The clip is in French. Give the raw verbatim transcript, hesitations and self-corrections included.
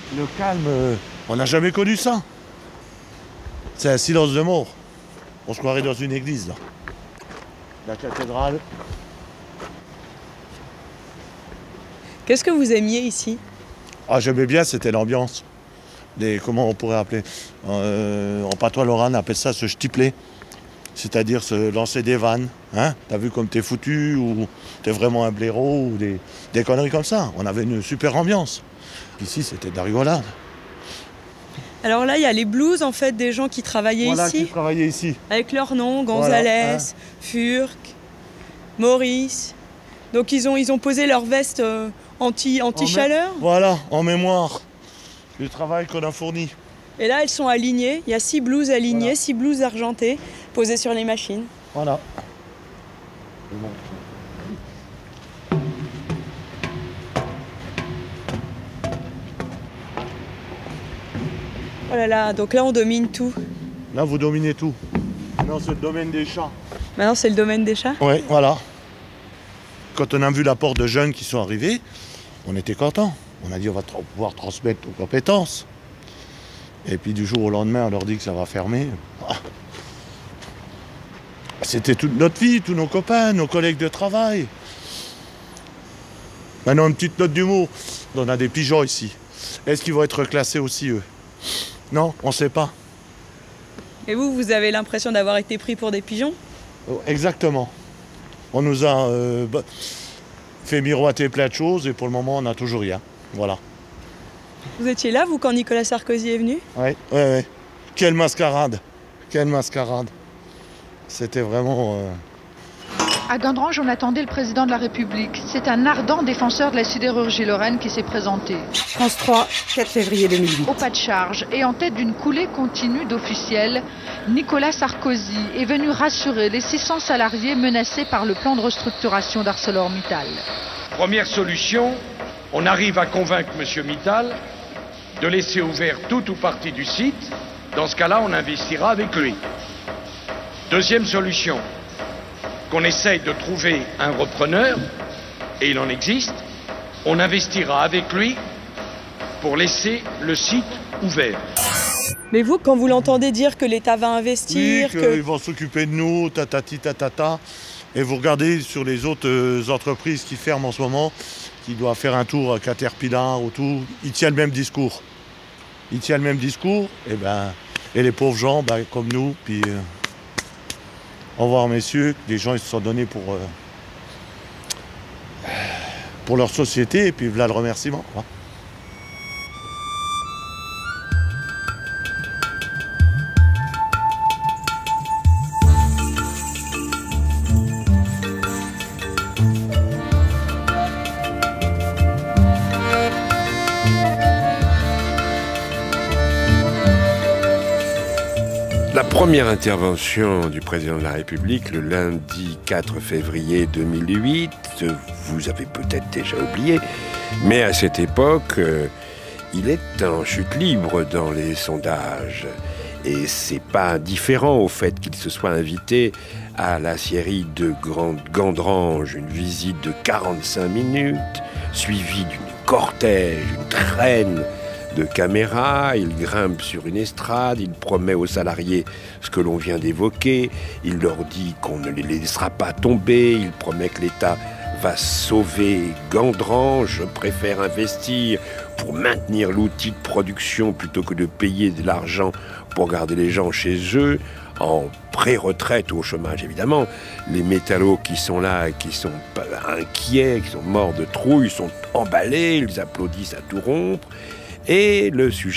Le calme, euh, on n'a jamais connu ça. C'est un silence de mort. On se croirait dans une église, là. La cathédrale. Qu'est-ce que vous aimiez ici? Ah, j'aimais bien, c'était l'ambiance. Les, comment on pourrait appeler euh, En patois lorrain, on appelle ça se stipler. C'est-à-dire se lancer des vannes. Hein? T'as vu comme t'es foutu, ou t'es vraiment un blaireau, ou des, des conneries comme ça. On avait une super ambiance. Ici, c'était de la rigolade. Alors là, il y a les blues, en fait, des gens qui travaillaient voilà, ici. qui travaillaient ici. Avec leurs noms, Gonzalez, voilà, hein. Furc, Maurice. Donc ils ont, ils ont posé leur veste euh, anti, anti-chaleur. En voilà, en mémoire du travail qu'on a fourni. Et là, elles sont alignées. Il y a six blouses alignées, Voilà. six blouses argentées, posées sur les machines. Voilà. Oh là là, donc là, on domine tout. Là, vous dominez tout. Non, c'est le domaine des chats. Maintenant, c'est le domaine des chats. Oui, voilà. Quand on a vu l'apport de jeunes qui sont arrivés, on était contents. On a dit on va tra- pouvoir transmettre nos compétences. Et puis du jour au lendemain, on leur dit que ça va fermer. Ah. C'était toute notre vie, tous nos copains, nos collègues de travail. Maintenant, une petite note d'humour. On a des pigeons ici. Est-ce qu'ils vont être classés aussi, eux? Non, on ne sait pas. Et vous, vous avez l'impression d'avoir été pris pour des pigeons? Oh, exactement. On nous a euh, bah, fait miroiter plein de choses et pour le moment, on n'a toujours rien. Voilà. Vous étiez là, vous, quand Nicolas Sarkozy est venu? Oui, oui, oui. Quelle mascarade. Quelle mascarade. C'était vraiment... Euh... À Gandrange, on attendait le président de la République. C'est un ardent défenseur de la sidérurgie lorraine qui s'est présenté. France trois, quatre février deux mille huit. Au pas de charge et en tête d'une coulée continue d'officiels, Nicolas Sarkozy est venu rassurer les six cents salariés menacés par le plan de restructuration d'ArcelorMittal. Première solution, on arrive à convaincre M. Mittal de laisser ouvert tout ou partie du site. Dans ce cas-là, on investira avec lui. Deuxième solution, qu'on essaye de trouver un repreneur, et il en existe, on investira avec lui pour laisser le site ouvert. Mais vous, quand vous l'entendez dire que l'État va investir, Oui, que... qu'ils vont s'occuper de nous, tatati tatata. Et vous regardez sur les autres euh, entreprises qui ferment en ce moment, qui doivent faire un tour à Caterpillar ou tout, ils tiennent le même discours. Ils tiennent le même discours, et, ben, et les pauvres gens, ben, comme nous, puis... Euh, au revoir messieurs, les gens ils se sont donnés pour, euh, pour leur société, et puis voilà le remerciement. Quoi. La première intervention du président de la République, le lundi quatre février deux mille huit, vous avez peut-être déjà oublié, mais à cette époque, euh, il est en chute libre dans les sondages. Et c'est pas indifférent au fait qu'il se soit invité à la scierie de Grande Gandrange, une visite de quarante-cinq minutes, suivie d'une cortège, une traîne de caméras. Il grimpe sur une estrade, il promet aux salariés ce que l'on vient d'évoquer, il leur dit qu'on ne les laissera pas tomber, il promet que l'État va sauver Gandrange, je préfère investir pour maintenir l'outil de production plutôt que de payer de l'argent pour garder les gens chez eux, en pré-retraite ou au chômage évidemment. Les métallos qui sont là, qui sont inquiets, qui sont morts de trouille, sont emballés, ils applaudissent à tout rompre. Et le sujet